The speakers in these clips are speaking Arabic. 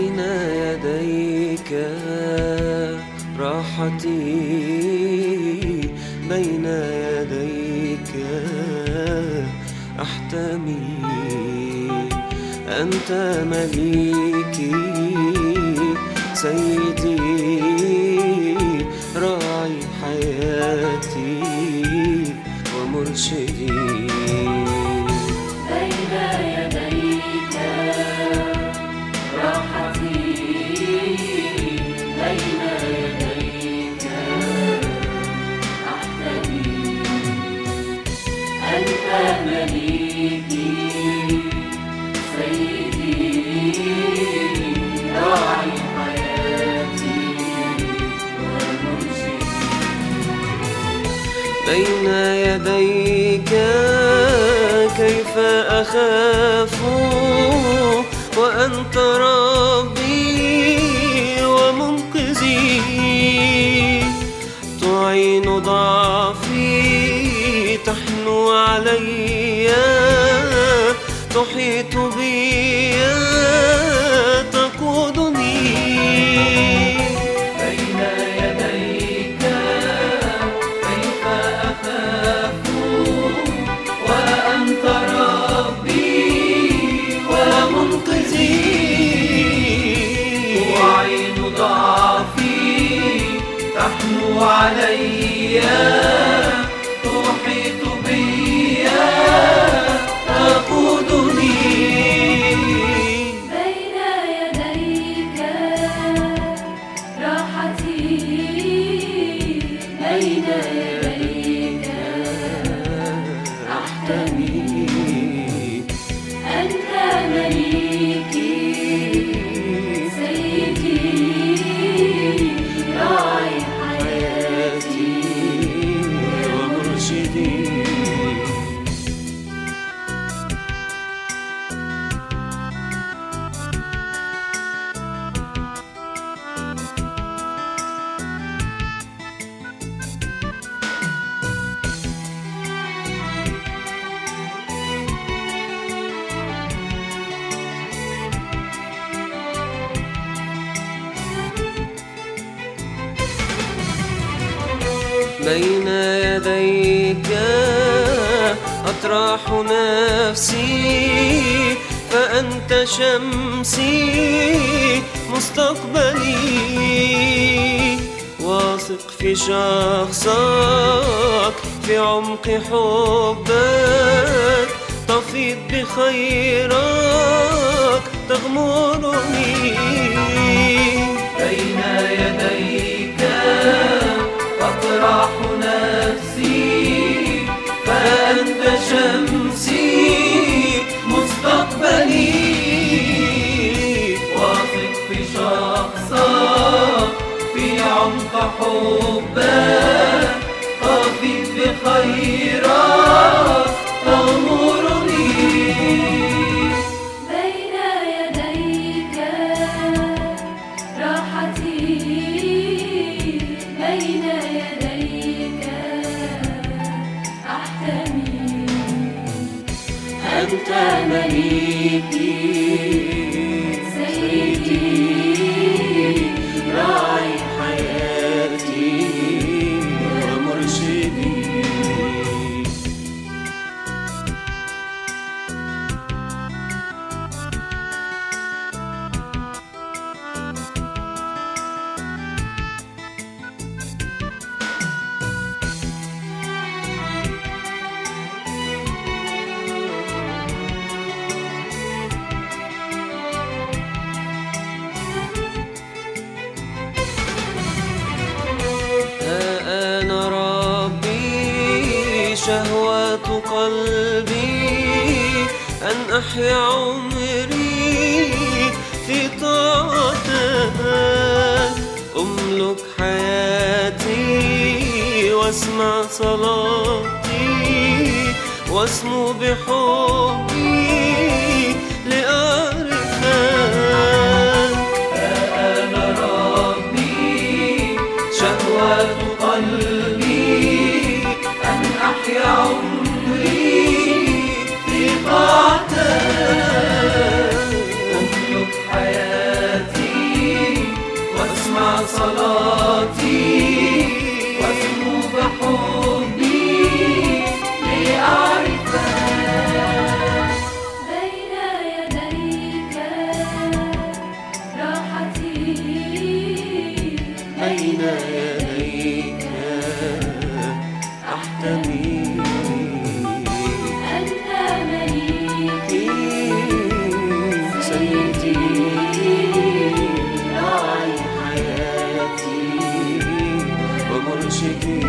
بين يديك راحتي، بين يديك أحتمي. أنت مليكي سيدي، راعي حياتي ومرشدي. بين يديك راحتي، بين يديك أحتمي. أنت مليكي سيدي، راعي حياتي ومرشدي. بين يديك كيف أخاف وأنت ربي ومنقذي. تعين ضعفي، تحنو علي، تحيط بي، تقودني. بين يديك كيف أخاف وأنت ربي ومنقذي. تعين ضعفي، تحنو علي، تحيط بي، تقودني. بين يديك راحتي، بين يديك أحتمي. أنت مليكي سيدي، راعي حياتي ومرشدي. بين يديك أطرح نفسي، فأنت شمسي مستقبلي. واثق في شخصك، في عمق حبك، تفيض بخيرك تغمرني. بين يديك أطرح نفسي، فأنت شمسي مستقبلي. واثق في شخصك، في عمق حبك، تفيض بخيرك تغمرني. بين يديك راحتي، بين يديك أحتمي. أنت مليكي سيدي، راعي حياتي ومرشدي. أنا ربي، شهوة قلبي أن أحيا عمري في طاعتك. أملك حياتي واسمع صلاتي، واسمو بحبي لأعرفك. أنا ربي، شهوة قلبي أن أحيا عمري في طاعتك. أملك حياتي يديك أحتمي. أنت مليكي سيدي راعي حياتي ومرشدي.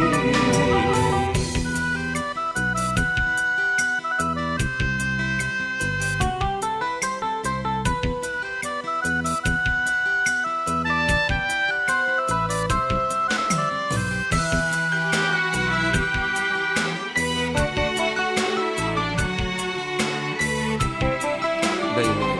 بين